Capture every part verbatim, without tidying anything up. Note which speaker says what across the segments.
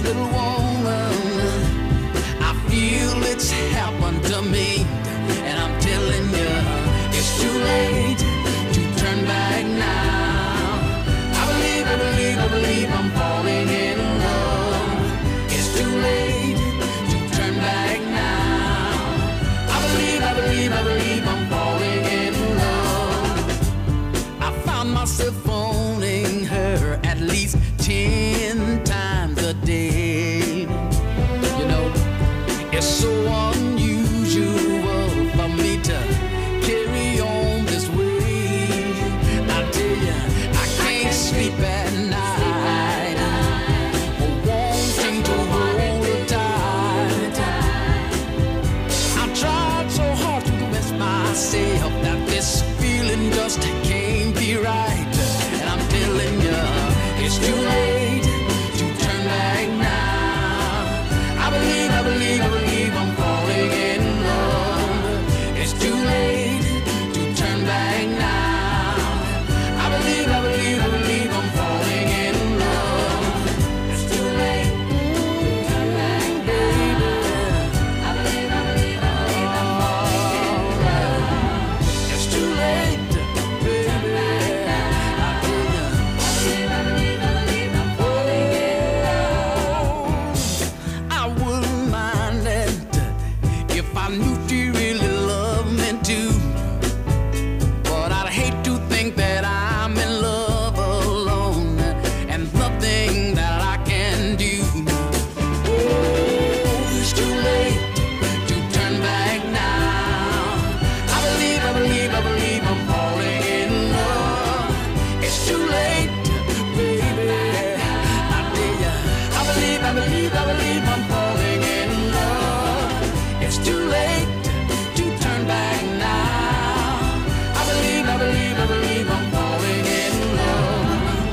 Speaker 1: little woman, I feel it's happened to me, and I'm telling you, it's too late to turn back now. I believe, I believe, I believe I'm falling in love. It's too late to turn back now. I believe, I believe, I believe I'm falling in love. I found myself phoning her at least ten times a day. You know, it's so unusual for me to carry on this way. I tell you, I can't sleep at night, wanting to hold her tight. I tried so hard to convince myself that this feeling just can't be right, and I'm telling you, it's too late to turn back now. I believe, I believe, I believe I'm falling in love. It's too late to turn back now. I believe, I believe, I believe I'm falling in love. It's too late to turn back, baby. I believe, I believe, I believe I'm falling in love. It's too late, baby. I tell you. I believe, I believe, I believe I'm falling in love. I wouldn't mind it if I knew she really loved me too. But I'd hate to think that I'm in love alone and nothing that I can do. Oh, it's too late to turn back now. I believe, I believe, I believe I'm falling in love. It's too late, baby. I tell ya, I believe, I believe, I believe I'm falling in love. It's too late to turn back now. I believe, I believe, I believe I'm falling in love.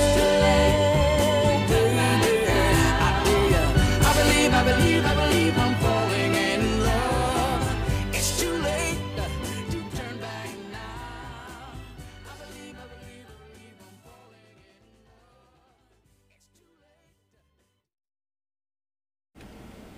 Speaker 1: Oh, baby, I tell ya, I believe, I believe, I believe I'm falling in love. It's too late to turn back now. I believe, I believe, I believe I'm falling in love. It's too late.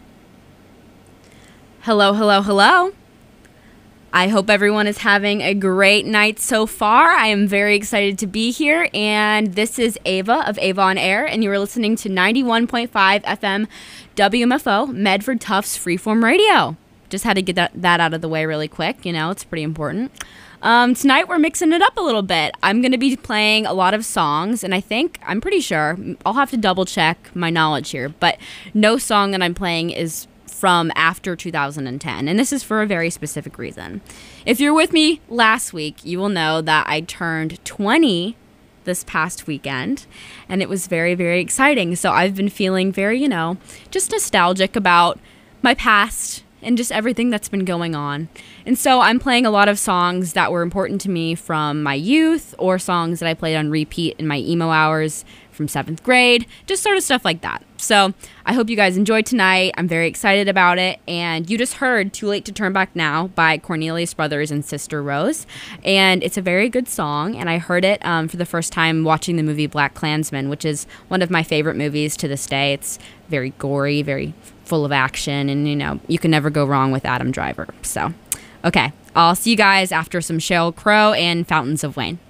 Speaker 2: Hello, hello, hello. I hope everyone is having a great night so far. I am very excited to be here, and this is Ava of Ava on Air, and you are listening to ninety-one point five F M W M F O, Medford Tufts Freeform Radio. Just had to get that, that out of the way really quick, you know, it's pretty important. Um, tonight we're mixing it up a little bit. I'm going to be playing a lot of songs, and I think, I'm pretty sure, I'll have to double check my knowledge here, but no song that I'm playing is from after two thousand ten, and this is for a very specific reason. If you're with me last week, you will know that I turned twenty this past weekend, and it was very, very exciting. So I've been feeling very, you know, just nostalgic about my past and just everything that's been going on. And so I'm playing a lot of songs that were important to me from my youth, or songs that I played on repeat in my emo hours from seventh grade, just sort of stuff like that. So I hope you guys enjoyed tonight. I'm very excited about it. And you just heard Too Late to Turn Back Now by Cornelius Brothers and Sister Rose. And it's a very good song. And I heard it um, for the first time watching the movie Black Klansman, which is one of my favorite movies to this day. It's very gory, very full of action. And, you know, you can never go wrong with Adam Driver. So, okay. I'll see you guys after some Sheryl Crow and Fountains of Wayne.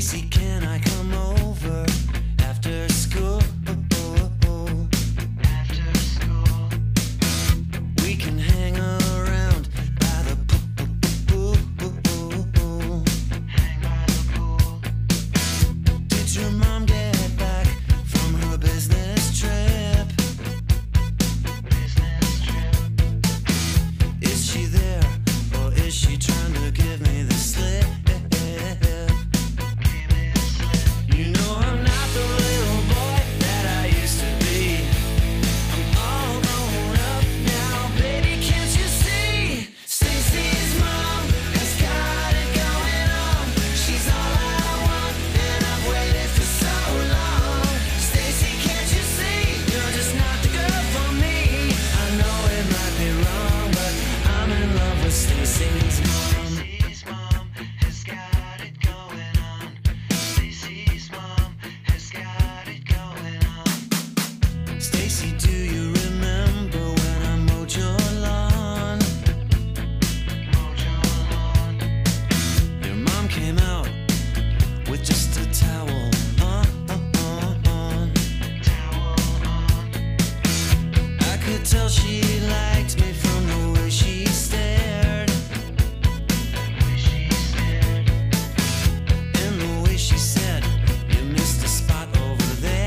Speaker 1: Stacy, can I come over after school? After school, we can hang around by the pool. Hang by the pool. Did your mom get back from her business trip? Business trip. Is she there, or is she trying to give me the slip? You know I'm not the little boy that I used to be. I'm all grown up now, baby, can't you see? Stacy's mom has got it going on. She's all I want, and I've waited for so long. Stacy, can't you see? You're just not the girl for me. I know it might be wrong, but I'm in love with Stacy's mom. Stacy's mom has got it going on. Stacy's mom has got it going on. Stacy, do you remember when I mowed your lawn? Mowed your lawn. Your mom came out with just a towel on. Towel on. I could tell she liked me from the way she stared. Way she stared. And the way she said, you missed a spot over there.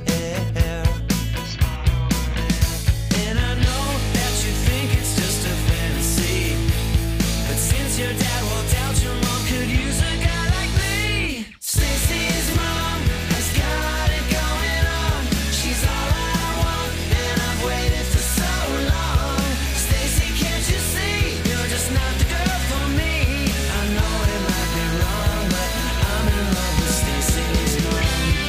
Speaker 1: Spot over there. And I know that you think it's just a fantasy, but since your dad walked out, your mom could use a guy like me. Stacy's mom has got it going on. She's all I want, and I've waited for so long. Stacy, can't you see? You're just not the girl for me. I know it might be wrong, but I'm in love with Stacy's mom.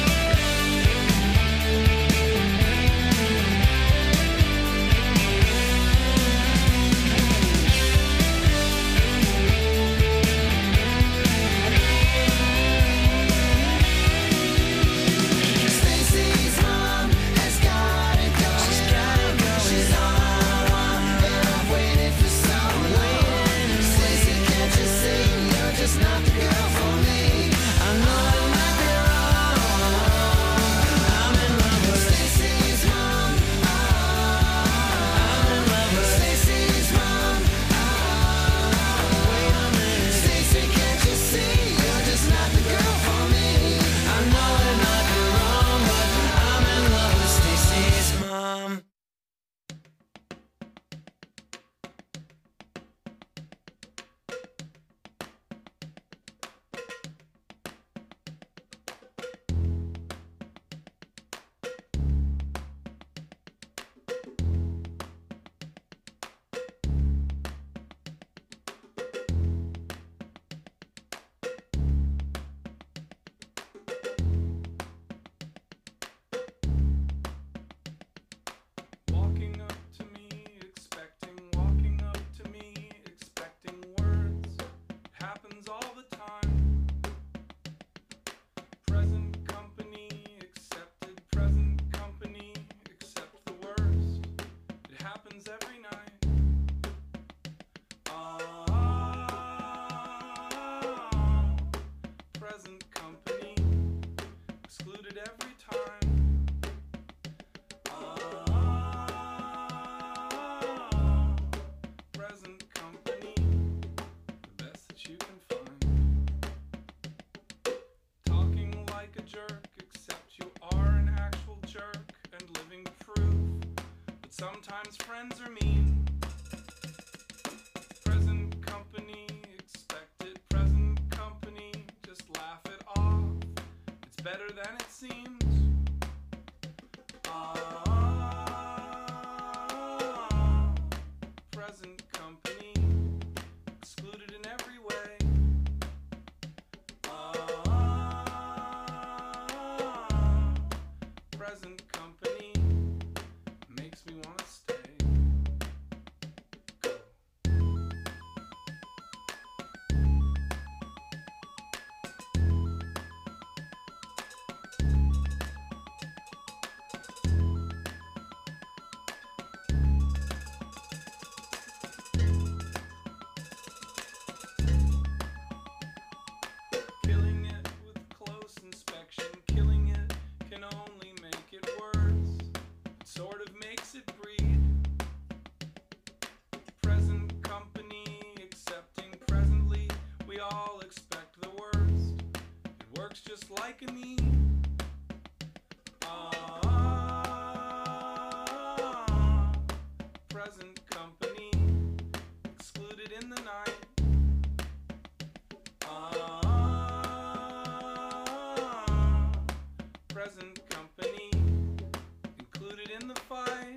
Speaker 1: Stacy's mom has got it going. She's got it going. She's all I want, and I've waited for so long. Stacy, can't you see? You're just not the girl for me. I know it might be wrong. I'm in love with Stacy's mom. I'm in love with Stacy's mom. Wait a minute. Stacy, can't you see? You're just not the girl for me. I know it might be wrong, but I'm in love with Stacy's mom.
Speaker 3: Walking up to me, expecting, walking up to me, expecting words. It happens all the time. Present company accepted, present company accept the worst. It happens every night. Ah, present company excluded every time. Ah, present company, the best that you can find. Talking like a jerk, except you are an actual jerk and living proof. But sometimes friends are mean. Present company expected, present company, just laugh it off. It's better than it seems. Ah, present company, excluded in every way. Ah, present company, makes me wanna stay. Go. just like a me. Ah, present company, excluded in the night. Ah, present company, included in the fight.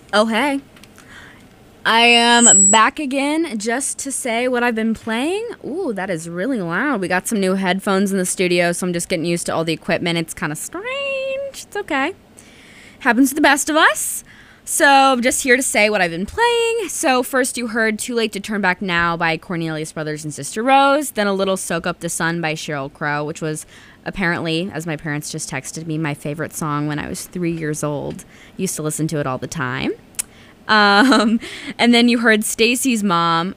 Speaker 2: Oh, hey. I am back again just to say what I've been playing. Ooh, that is really loud. We got some new headphones in the studio, so I'm just getting used to all the equipment. It's kind of strange. It's okay. Happens to the best of us. So I'm just here to say what I've been playing. So first you heard Too Late to Turn Back Now by Cornelius Brothers and Sister Rose. Then a little Soak Up the Sun by Sheryl Crow, which was apparently, as my parents just texted me, my favorite song when I was three years old. Used to listen to it all the time. Um, and then you heard Stacy's Mom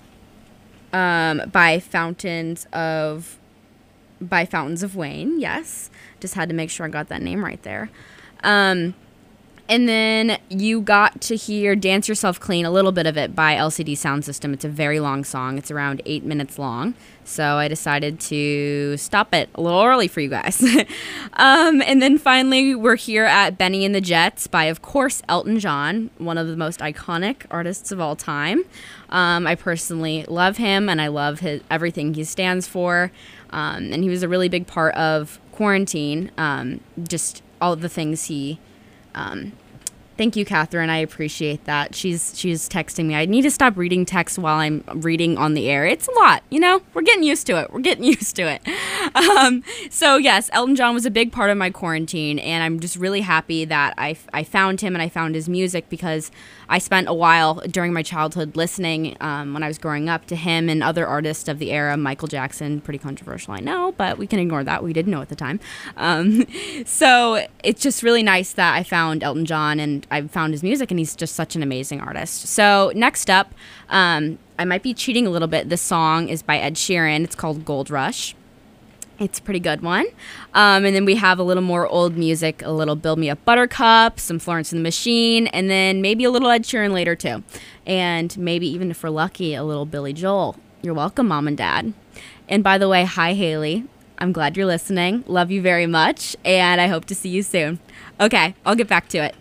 Speaker 2: um, by Fountains of by Fountains of Wayne. Yes, just had to make sure I got that name right there. Um, and then you got to hear Dance Yourself Clean, a little bit of it by L C D Sound System. It's a very long song. It's around eight minutes long. So I decided to stop it a little early for you guys. um, and then finally, we're here at Benny and the Jets by, of course, Elton John, one of the most iconic artists of all time. Um, I personally love him, and I love his, everything he stands for. Um, and he was a really big part of quarantine, um, just all of the things he... Um, Thank you, Catherine. I appreciate that. She's she's texting me. I need to stop reading text while I'm reading on the air. It's a lot, you know? We're getting used to it. We're getting used to it. Um, so, yes, Elton John was a big part of my quarantine, and I'm just really happy that I, I found him and I found his music because I spent a while during my childhood listening um, when I was growing up to him and other artists of the era. Michael Jackson, pretty controversial, I know, but we can ignore that. We didn't know at the time. Um, so it's just really nice that I found Elton John and I found his music, and he's just such an amazing artist. So next up, um, I might be cheating a little bit. This song is by Ed Sheeran. It's called Gold Rush. It's a pretty good one. Um, and then we have a little more old music, a little Build Me Up Buttercup, some Florence and the Machine, and then maybe a little Ed Sheeran later too. And maybe even if we're lucky, a little Billy Joel. You're welcome, Mom and Dad. And by the way, hi, Haley. I'm glad you're listening. Love you very much, and I hope to see you soon. Okay, I'll get back to it.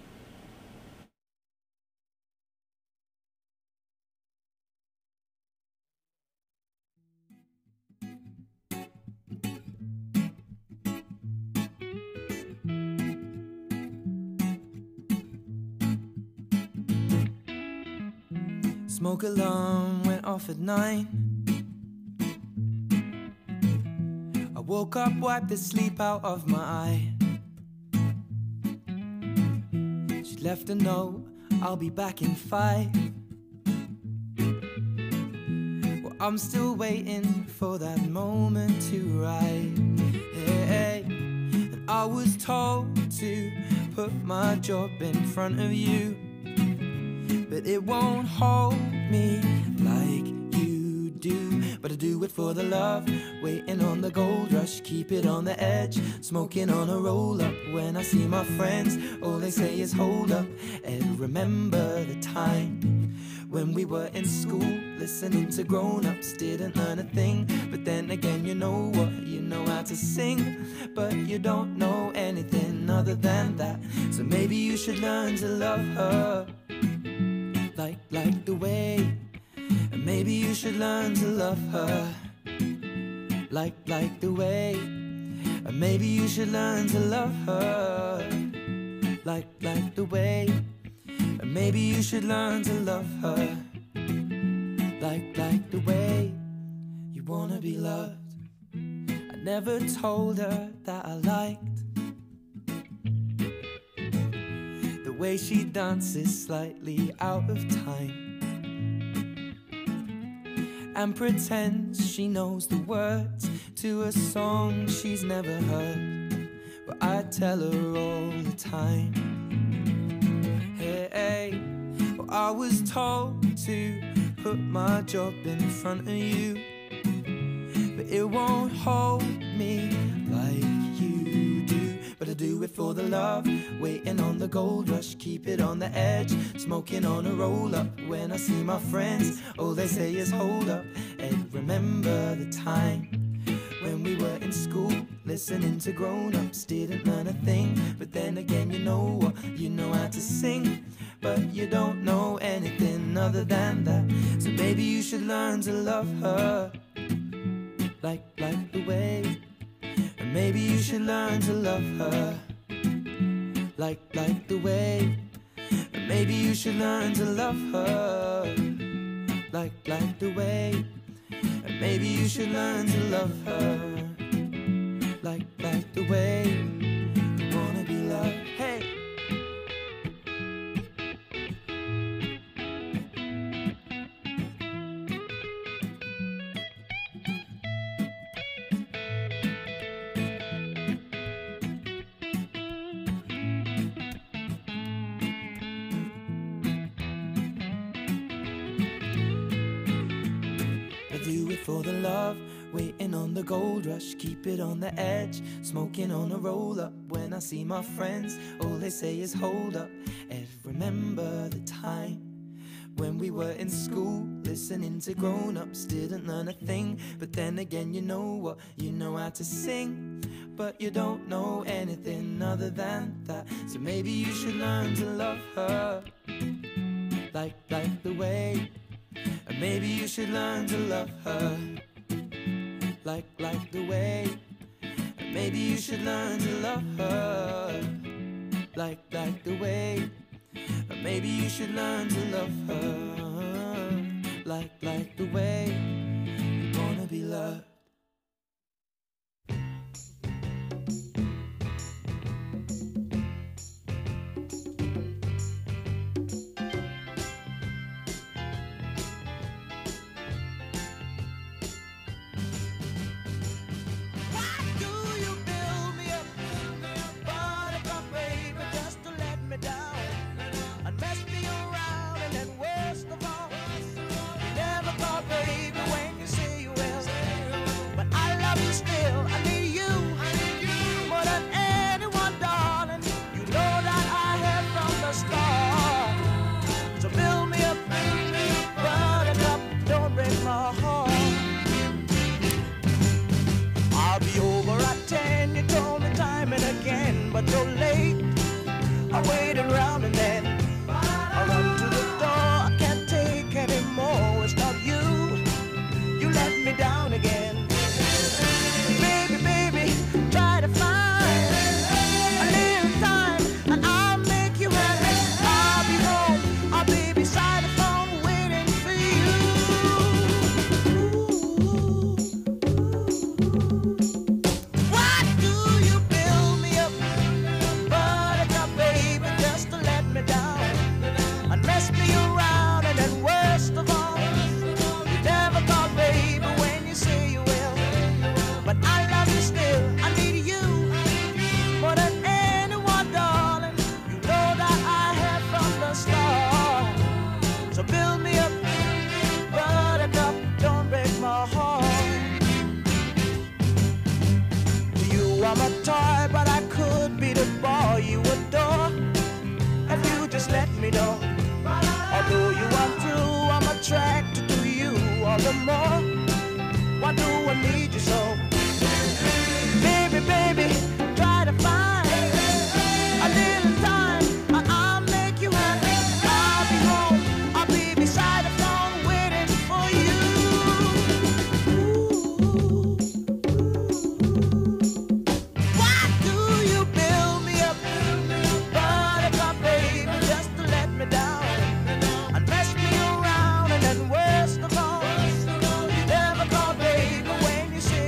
Speaker 4: Smoke alarm went off at nine. I woke up, wiped the sleep out of my eye. She left a note, I'll be back in five. Well, I'm still waiting for that moment to arrive. Hey, hey. And I was told to put my job in front of you, but it won't hold me like you do. But I do it for the love, waiting on the gold rush, keep it on the edge, smoking on a roll-up. When I see my friends, all they say is hold up, and remember the time when we were in school, listening to grown-ups, didn't learn a thing. But then again, you know what, you know how to sing, but you don't know anything other than that. So maybe you should learn to love her Like, like the way, and maybe you should learn to love her. Like, like the way, and maybe you should learn to love her. Like, like the way, and maybe you should learn to love her. Like, like the way you wanna be loved. I never told her that I liked the way she dances slightly out of time and pretends she knows the words to a song she's never heard, but I tell her all the time. Hey, hey. Well, I was told to put my job in front of you, but it won't hold me like you do. But I do it for the love, waiting on the gold rush, keep it on the edge, smoking on a roll-up. When I see my friends, all they say is hold up, and remember the time when we were in school, listening to grown-ups, didn't learn a thing. But then again, you know what, you know how to sing, but you don't know anything other than that. So maybe you should learn to love her. Like, like the way, and maybe you should learn to love her. Like, like the way, And maybe you should learn to love her like, like the way. And maybe you should learn to love her like, like the way you wanna be loved. Hey. Do it for the love, waiting on the gold rush. Keep it on the edge, smoking on a roll up. When I see my friends, all they say is hold up. And remember the time when we were in school, listening to grown-ups, didn't learn a thing. But then again, you know what, you know how to sing, but you don't know anything other than that. So maybe you should learn to love her like, like the way. And maybe you should learn to love her like, like the way. And maybe you should learn to love her like, like the way. And maybe you should learn to love her like, like the way you wanna be loved. But you're late, I waited around and then I run to the door. I can't take anymore. It's not you, you let me down again. Baby, baby, try to find a little time and I'll make you happy. I'll be home, I'll be beside the phone waiting for you. Why do you build me up? Mess me around, and then worst of all, you never call baby when you say you will. But I love you still, I need you more than anyone, darling. You know that I have from the start. So build me up, buttercup, don't break my heart. You are my toy, but I could be the boy you adore if you just let me know. Although you are true, I'm attracted to you all the more. Why do I need you so? Baby, baby, try to find a little time and I'll make you happy. I'll be home, I'll be beside the phone waiting for you. Why do you build me up, buttercup, baby, just to let me down? Mess me around, and then worst of all, you never call baby when you say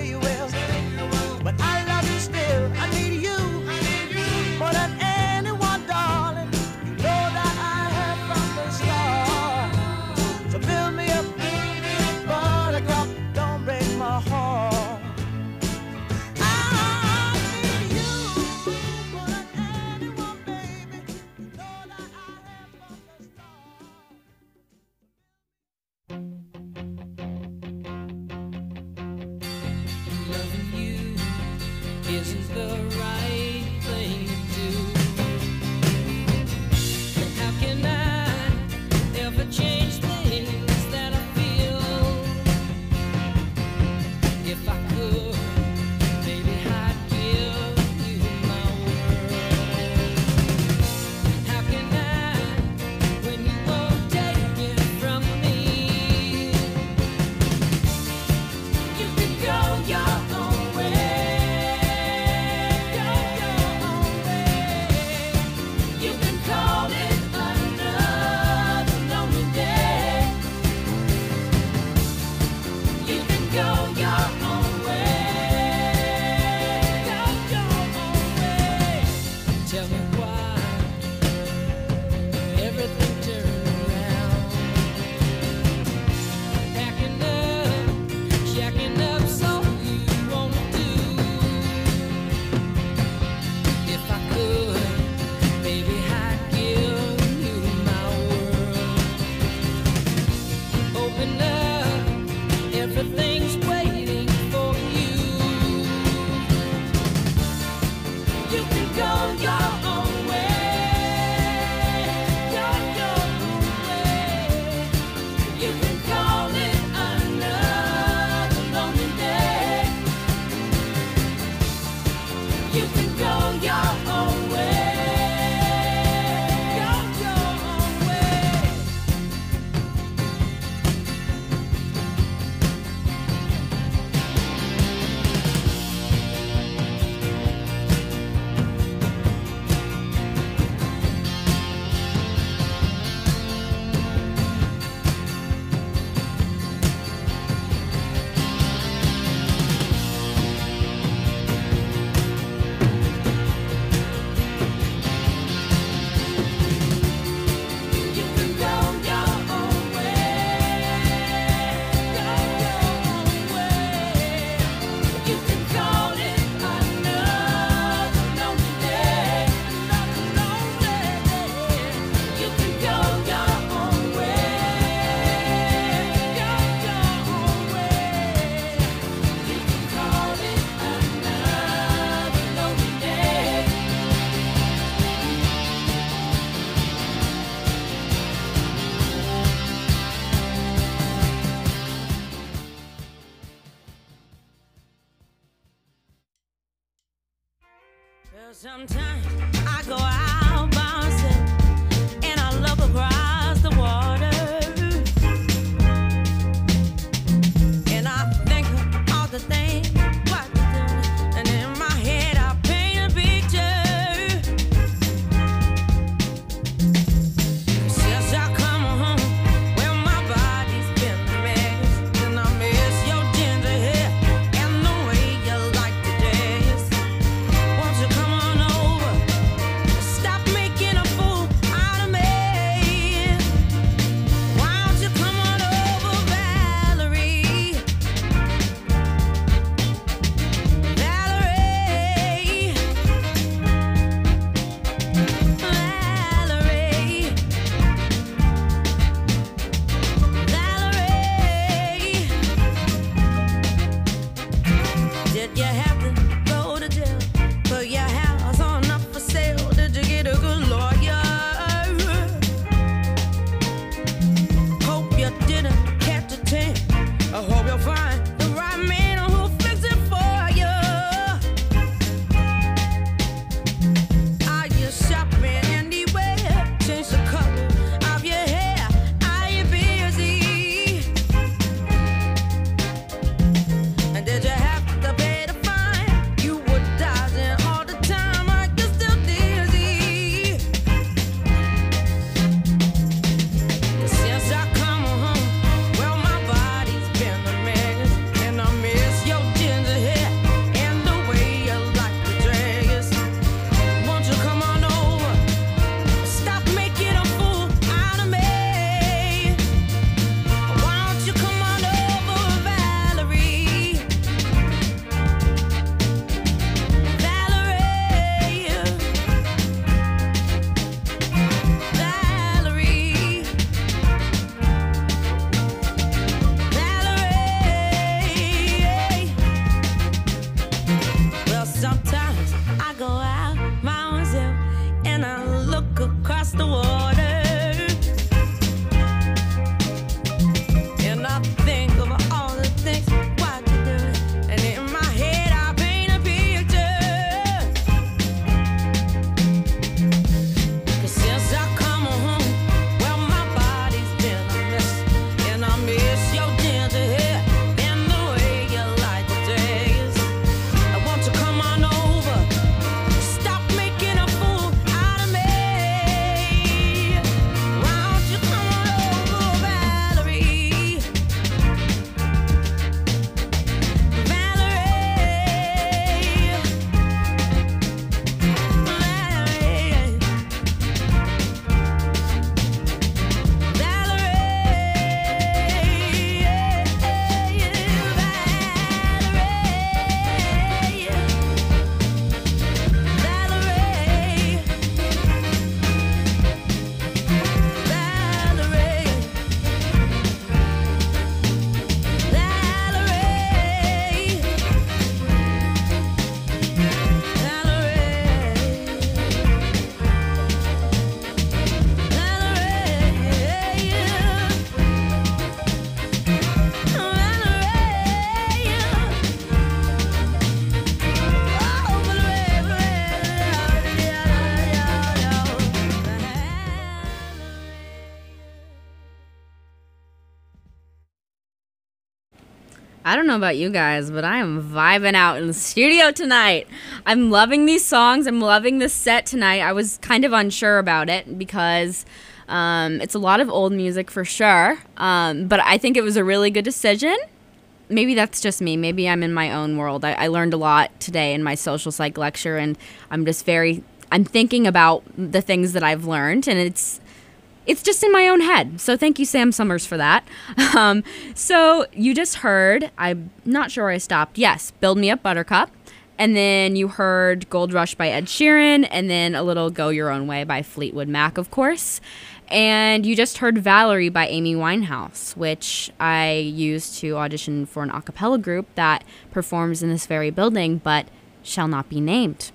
Speaker 4: Tell me why everything turned around. Packing up, jacking up, so you wanna do. If I could, baby, I'd give you my world. Open up, everything's waiting for you. You can go your own way, go your own way. You can call it another lonely day. You can go your own way, go your own way. You can go your own way, go your own way. You can call it another lonely day, another lonely day. You can go your own way, go your own way. You can call it another lonely day. Well, sometimes I go out by myself and I look across the water, and I think of all the things what to do, and in my head I paint a picture. Since I come home, well, my body's been a mess, and I miss your ginger hair and the way you like to dance. Won't you come on over? Stop making a fool out of me. Why don't you come on over, Valerie? Valerie. Valerie. Valerie. Did you have to go to jail? Put your house on up for sale? Did you get a good lawyer? Hope you didn't catch a tan. I hope you'll find the right man who'll fix it for you. Are you shopping anywhere? Change the color of your hair. Are you busy? And did you have to pay the fine? You were dodging all the time. Are you still dizzy? Since I come home, well, my body's been a mess, and I miss your ginger hair and the way you like to dress. Won't you come on over? Stop making a fool out of me. Why don't you come on over, Valerie? Valerie. Valerie. Valerie. Well, sometimes I go out by myself and I look across the water, and I think of all the things what to do, and in my head I paint a picture. 'Cause since I come home, well, my body's been a mess, and I miss your ginger hair and the way you like to dress. I want you come on over. Stop making a fool out of me.
Speaker 2: I don't know about you guys, but I am vibing out in the studio tonight. I'm loving these songs. I'm loving this set tonight. I was kind of unsure about it because um, it's a lot of old music for sure. Um, but I think it was a really good decision. Maybe that's just me. Maybe I'm in my own world. I, I learned a lot today in my social psych lecture, and I'm just very, I'm thinking about the things that I've learned, and it's It's just in my own head. So thank you, Sam Summers, for that. Um, so you just heard, I'm not sure where I stopped. Yes, Build Me Up Buttercup. And then you heard Gold Rush by Ed Sheeran. And then a little Go Your Own Way by Fleetwood Mac, of course. And you just heard Valerie by Amy Winehouse, which I used to audition for an a cappella group that performs in this very building, but shall not be named.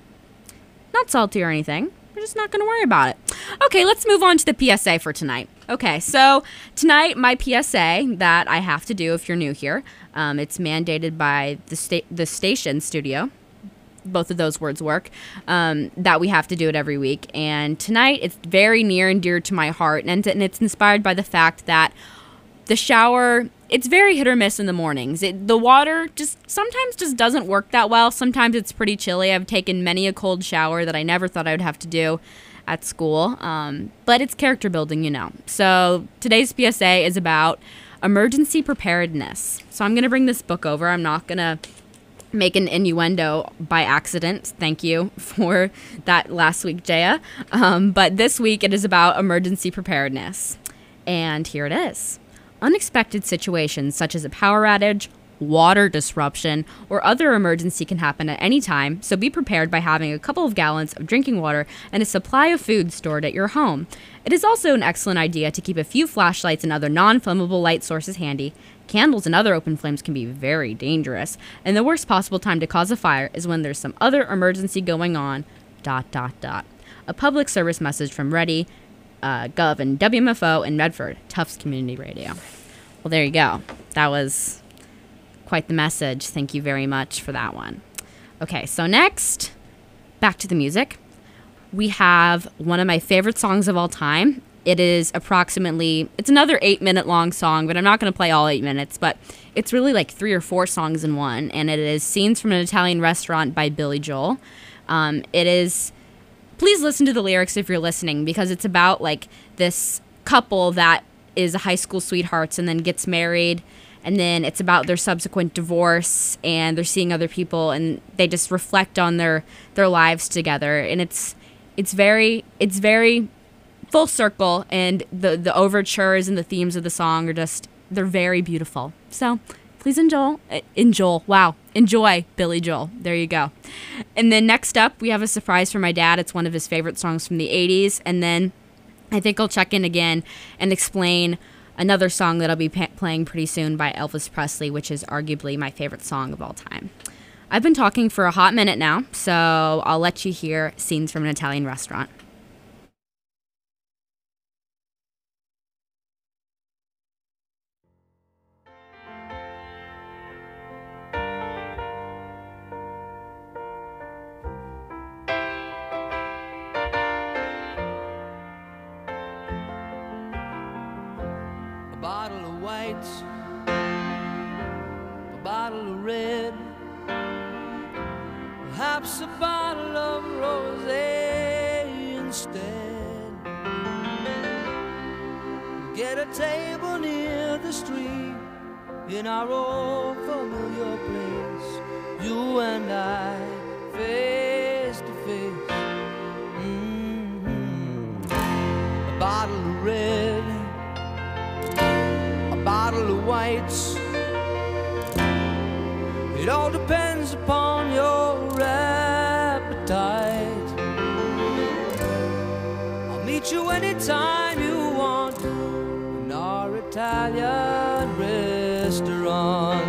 Speaker 2: Not salty or anything. We're just not going to worry about it. Okay, let's move on to the P S A for tonight. Okay, so tonight my P S A that I have to do if you're new here, um, it's mandated by the sta- the station studio. Both of those words work, um, that we have to do it every week. And tonight it's very near and dear to my heart, and, and it's inspired by the fact that the shower, it's very hit or miss in the mornings. It, the water just sometimes just doesn't work that well. Sometimes it's pretty chilly. I've taken many a cold shower that I never thought I would have to do at school. Um, but it's character building, you know. So today's P S A is about emergency preparedness. So I'm going to bring this book over. I'm not going to make an innuendo by accident. Thank you for that last week, Jaya. Um, but this week it is about emergency preparedness. And here it is. Unexpected situations such as a power outage, water disruption, or other emergency can happen at any time, so be prepared by having a couple of gallons of drinking water and a supply of food stored at your home. It is also an excellent idea to keep a few flashlights and other non-flammable light sources handy. Candles and other open flames can be very dangerous, and the worst possible time to cause a fire is when there's some other emergency going on, dot, dot, dot. A public service message from Ready, Uh, Gov and W M F O in Medford, Tufts Community Radio. Well, there you go. That was quite the message. Thank you very much for that one. Okay, so next, back to the music. We have one of my favorite songs of all time. It is approximately, it's another eight minute long song, but I'm not going to play all eight minutes, but it's really like three or four songs in one, and it is Scenes from an Italian Restaurant by Billy Joel. Um, it is... Please listen to the lyrics if you're listening, because it's about like this couple that is a high school sweethearts and then gets married, and then it's about their subsequent divorce, and they're seeing other people, and they just reflect on their their lives together, and it's it's very it's very full circle, and the the overtures and the themes of the song are just, they're very beautiful. So please enjoy, enjoy, wow, enjoy Billy Joel. There you go. And then next up, we have a surprise for my dad. It's one of his favorite songs from the eighties. And then I think I'll check in again and explain another song that I'll be pa- playing pretty soon by Elvis Presley, which is arguably my favorite song of all time. I've been talking for a hot minute now, so I'll let you hear Scenes from an Italian Restaurant.
Speaker 4: A bottle of white, a bottle of red, perhaps a bottle of rosé instead. Get a table near the street in our old familiar place, you and I, face to face. Mm-hmm. A bottle of red, a bottle of whites. It all depends upon your appetite. I'll meet you anytime you want in our Italian restaurant.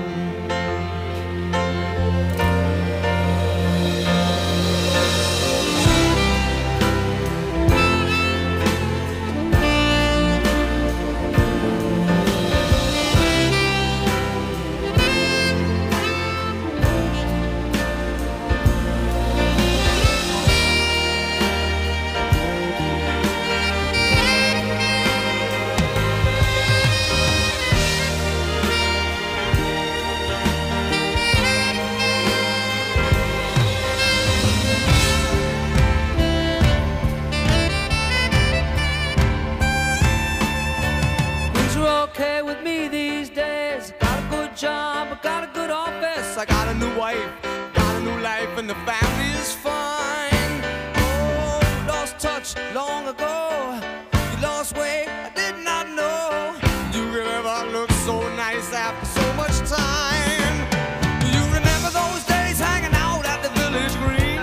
Speaker 4: beach long ago. You lost weight, I did not know. You could ever look so nice after so much time. You remember those days hanging out at the village green?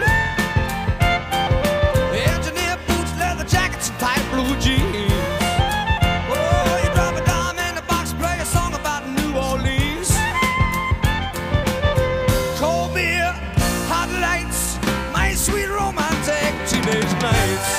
Speaker 4: Engineer boots, leather jackets, and tight blue jeans. Oh, you drop a dime in the box, play a song about New Orleans. Cold beer, hot lights, my sweet romantic teenage nights.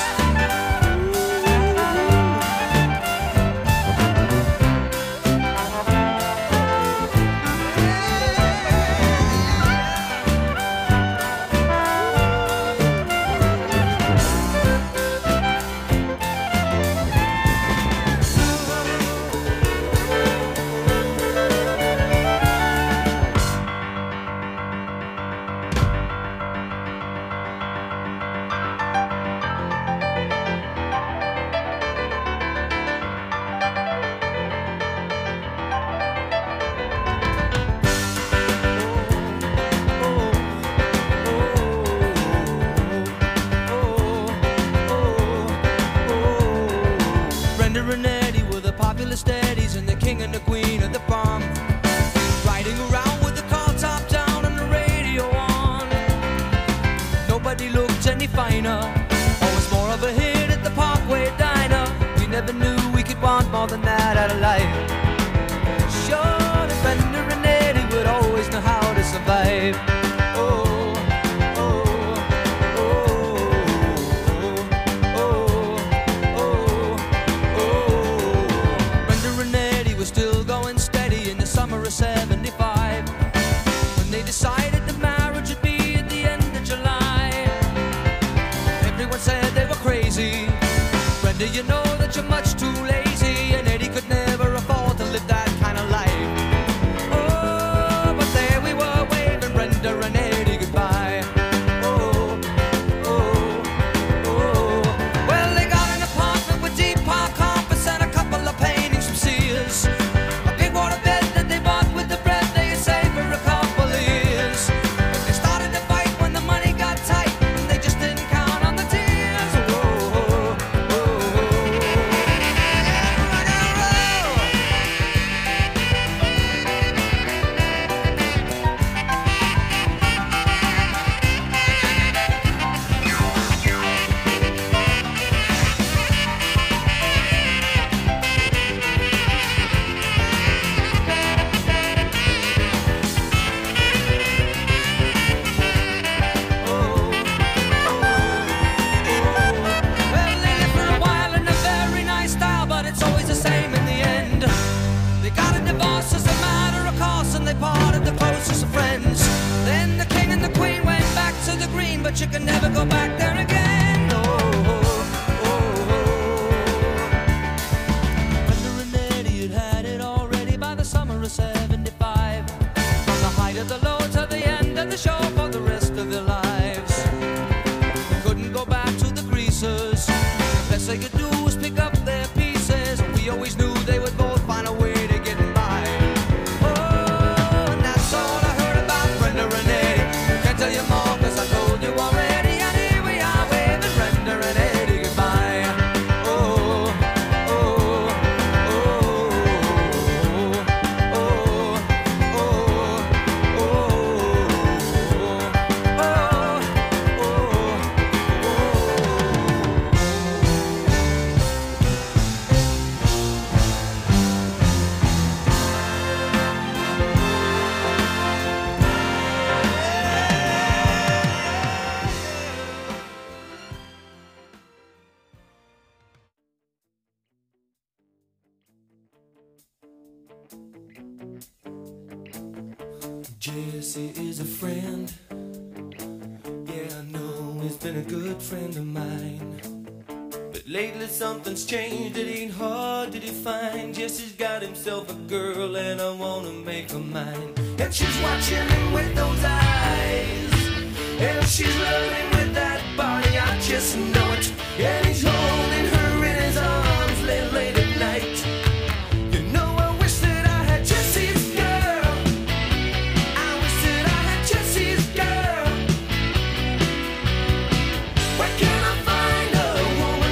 Speaker 4: Steadies and the king and the queen of the farm, riding around with the car top down and the radio on. Nobody looked any finer, always more of a hit at the Parkway Diner. We never knew we could want more than that out of life. Sure, the Brenda and Eddie would always know how to survive. Oh. seventy-five, when they decided the marriage would be at the end of July. Everyone said they were crazy. Brenda, you know that you're much too lazy, and Eddie could never afford to live that kind of life. Oh, but there we were waving Brenda and Eddie goodbye. Oh, oh, oh. Well, they got an apartment with deep park carpets and a couple of paintings from Sears. A big water bed that they bought with the bread they had saved for a couple of years. But they started to fight when the money got tight, and they just didn't count on the tears. Oh, oh, oh, oh. Rock and roll. Well, they lived for a while in a very nice style, but it's always the same in the end. They got a divorce as a matter of course, and they parted the closest of friends. Then the king and the queen went back to the green, but you can never go back there again. Oh, oh, oh, oh. Brenda and Eddie had had it already by the summer of seventy-five. From the height of the low to the end of the show for the rest of their lives. They couldn't go back to the greasers. The best they could do was pick up their pieces. We always knew they would both find a way to get by. Oh, and that's all I heard about Brenda and Eddie. Can't tell you more 'cause I told you already. And here we are waving Brenda and Eddie goodbye. Oh, oh, oh, oh, oh, oh,
Speaker 5: Jesse is a friend. Yeah, I know he's been a good friend of mine. But lately something's changed, it ain't hard to define. Jesse's got himself a girl and I wanna make her mine. And she's watching him with those eyes, and she's loving with that body, I just know it. And he's holding her in his arms late, late at night. You know I wish that I had Jesse's girl. I wish that I had Jesse's girl. Where can I find a woman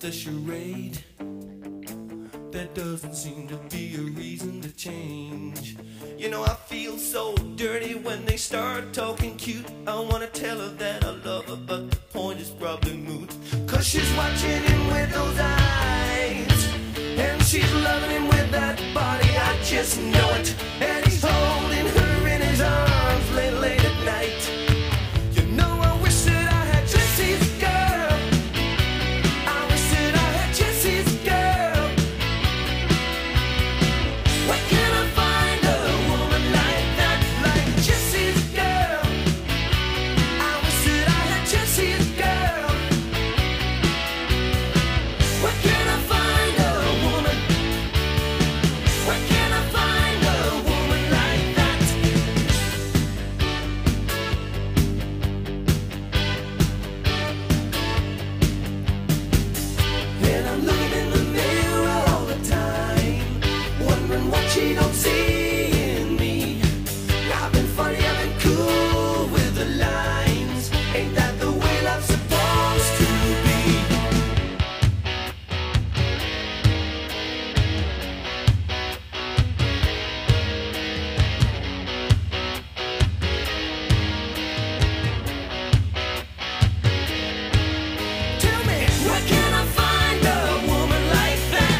Speaker 5: a charade. There doesn't seem to be a reason to change. You know I feel so dirty when they start talking cute. I wanna tell her that I love her, but the point is probably moot. Cause she's watching him with those eyes, and she's loving him with that body, I just know it. And he's holding her in his arms late, late at night. You know I wish that I had Jesse's girl. I wish that I had Jesse's girl. Where can I find a woman like that, like Jesse's girl? I wish that I had Jesse's girl. Where can I find a woman? Where can I find a woman like that? And I'm looking in the mirror all the time, wondering what she don't see in me. I've been funny, I've been cool with the lines. Ain't that the way love's supposed to be? Tell me, where can I find a woman like that?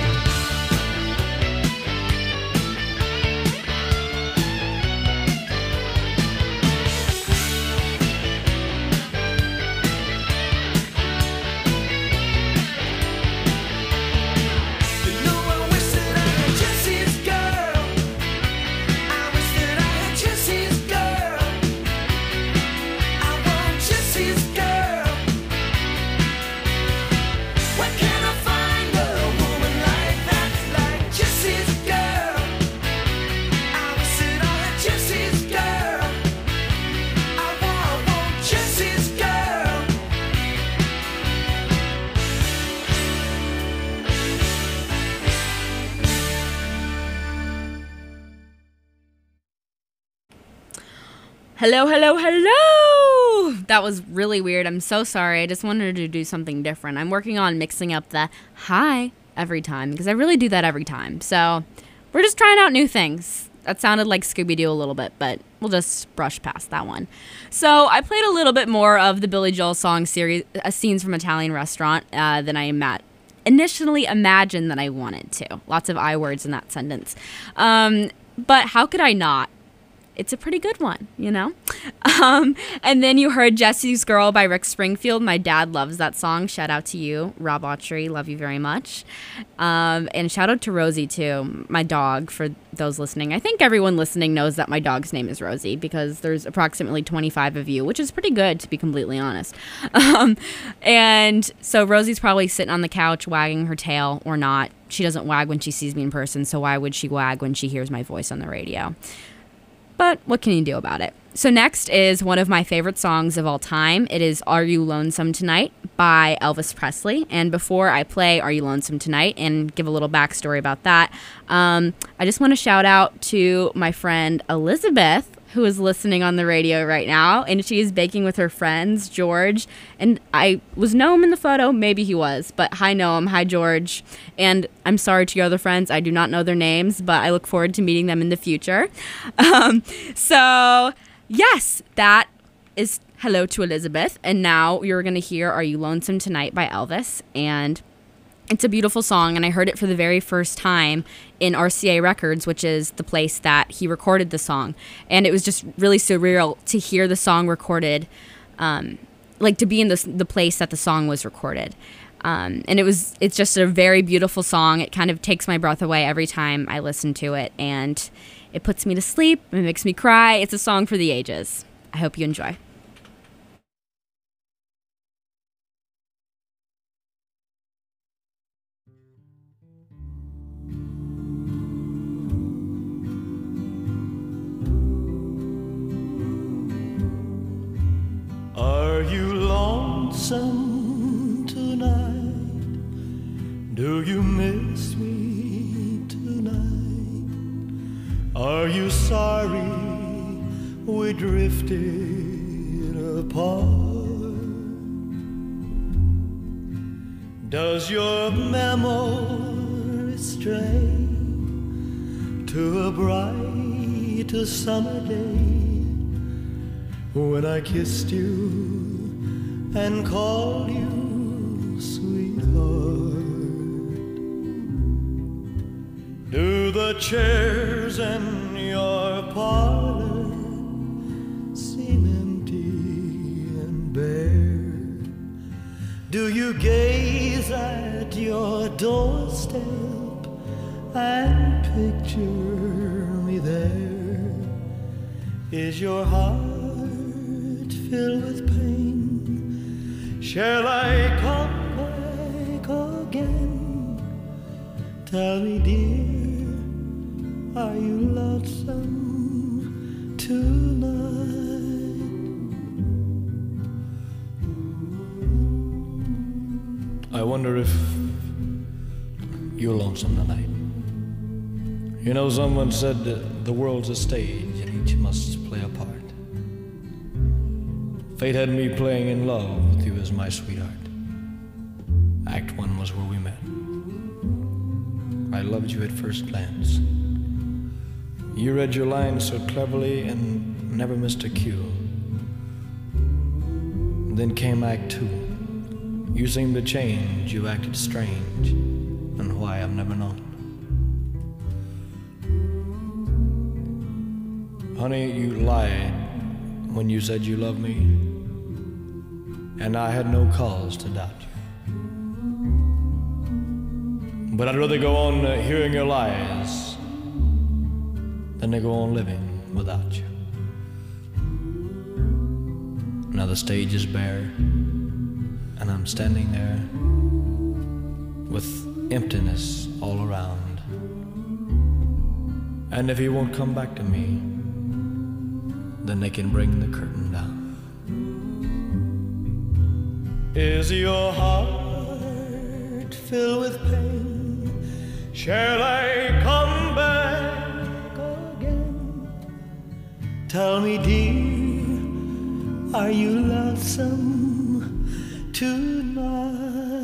Speaker 5: You know I wish that I had Jesse's girl. I wish that I had Jesse's girl. I want Jesse's girl. Where can I find a woman like that, like Jesse's girl? I wish that I had Jesse's girl. I want, want Jesse's girl.
Speaker 2: Hello, hello, hello! That was really weird. I'm so sorry. I just wanted to do something different. I'm working on mixing up the hi every time because I really do that every time. So we're just trying out new things. That sounded like Scooby-Doo a little bit, but we'll just brush past that one. So I played a little bit more of the Billy Joel song series, uh, Scenes from Italian Restaurant, uh, than I ima- initially imagined that I wanted to. Lots of I words in that sentence. Um, but how could I not? It's a pretty good one, you know? Um, and then you heard Jesse's Girl by Rick Springfield. My dad loves that song. Shout out to you, Rob Autry. Love you very much. Um, and shout out to Rosie, too, my dog, for those listening. I think everyone listening knows that my dog's name is Rosie because there's approximately twenty-five of you, which is pretty good, to be completely honest. Um, and so Rosie's probably sitting on the couch wagging her tail or not. She doesn't wag when she sees me in person, so why would she wag when she hears my voice on the radio? But what can you do about it? So next is one of my favorite songs of all time. It is Are You Lonesome Tonight by Elvis Presley. And before I play Are You Lonesome Tonight and give a little backstory about that, um, I just want to shout out to my friend Elizabeth, who is listening on the radio right now, and she is baking with her friends, George, and I was Noam in the photo, maybe he was, but hi Noam, hi George, and I'm sorry to your other friends, I do not know their names, but I look forward to meeting them in the future. Um, so, yes, that is hello to Elizabeth, and now you're going to hear Are You Lonesome Tonight by Elvis, and it's a beautiful song, and I heard it for the very first time in R C A Records, which is the place that he recorded the song. And it was just really surreal to hear the song recorded, um, like to be in the, the place that the song was recorded. Um, and it was it's just a very beautiful song. It kind of takes my breath away every time I listen to it, and it puts me to sleep. It makes me cry. It's a song for the ages. I hope you enjoy.
Speaker 5: Are you lonesome tonight? Do you miss me tonight? Are you sorry we drifted apart? Does your memory stray to a bright summer day when I kissed you and called you sweetheart? Do the chairs in your parlor seem empty and bare? Do you gaze at your doorstep and picture me there? Is your heart filled with pain? Shall I come back again? Tell me, dear, are you lonesome tonight? I wonder if you're lonesome tonight. You know, someone said that the world's a stage and each must play a part. Fate had me playing in love with you as my sweetheart. Act one was where we met. I loved you at first glance. You read your lines so cleverly and never missed a cue. Then came Act two. You seemed to change, you acted strange, and why I've never known. Honey, you lied when you said you loved me, and I had no cause to doubt you. But I'd rather go on uh, hearing your lies than to go on living without you. Now the stage is bare, and I'm standing there with emptiness all around. And if he won't come back to me, then they can bring the curtain down. Is your heart filled with pain? Shall I come back again? Tell me, dear, are you lonesome tonight?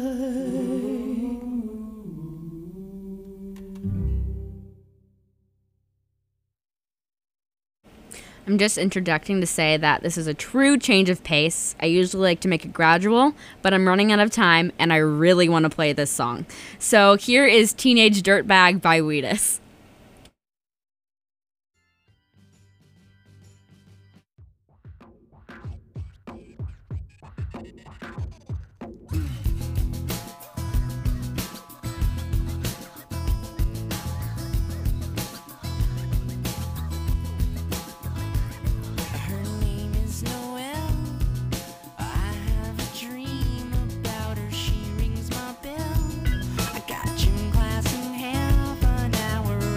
Speaker 2: I'm just interjecting to say that this is a true change of pace. I usually like to make it gradual, but I'm running out of time and I really want to play this song. So here is Teenage Dirtbag by Wheatus.
Speaker 6: Class in half an hour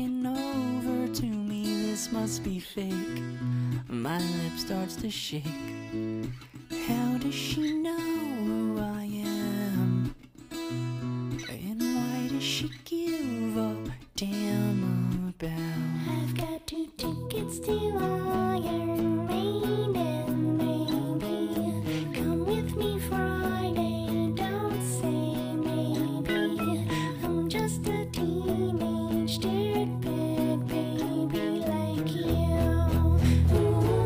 Speaker 4: walking over to me, this must be fake. My lip starts to shake. How does she know who I am? And why does she give a damn about? I've got two tickets to Iron Maiden, baby. Come with me Friday, don't say maybe. I'm just a teenage dirtbag baby like you. Ooh.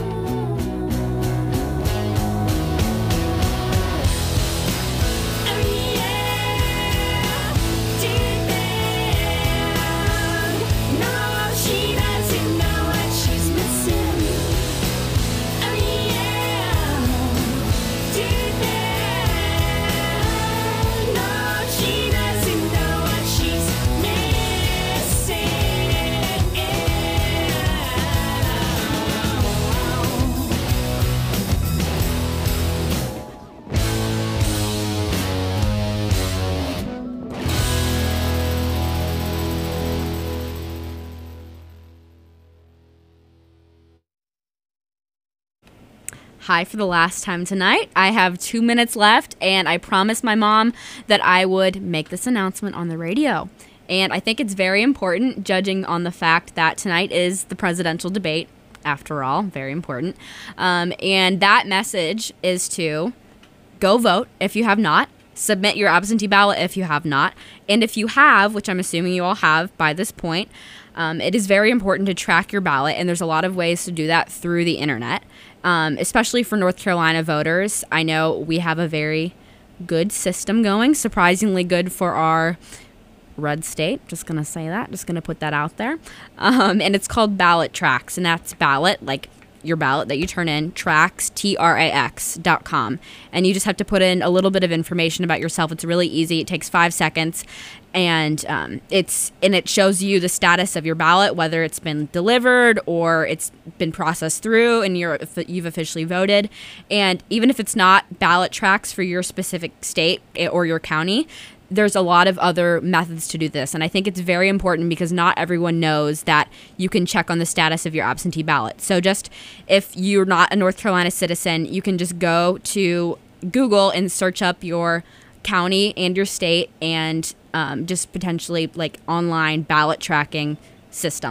Speaker 2: Hi for the last time tonight. I have two minutes left, and I promised my mom that I would make this announcement on the radio. And I think it's very important, judging on the fact that tonight is the presidential debate, after all, very important. Um, and that message is to go vote if you have not. Submit your absentee ballot if you have not. And if you have, which I'm assuming you all have by this point, um, it is very important to track your ballot, and there's a lot of ways to do that through the internet. Um, especially for North Carolina voters. I know we have a very good system going, surprisingly good for our red state. Just going to say that, just going to put that out there. Um, and it's called Ballot Trax, and that's ballot, like your ballot that you turn in, Trax, T R A X dot com. And you just have to put in a little bit of information about yourself. It's really easy. It takes five seconds. And um, it's and it shows you the status of your ballot, whether it's been delivered or it's been processed through and you're you've officially voted. And even if it's not Ballot Trax for your specific state or your county, there's a lot of other methods to do this. And I think it's very important because not everyone knows that you can check on the status of your absentee ballot. So just if you're not a North Carolina citizen, you can just go to Google and search up your county and your state and um, just potentially like online ballot tracking system.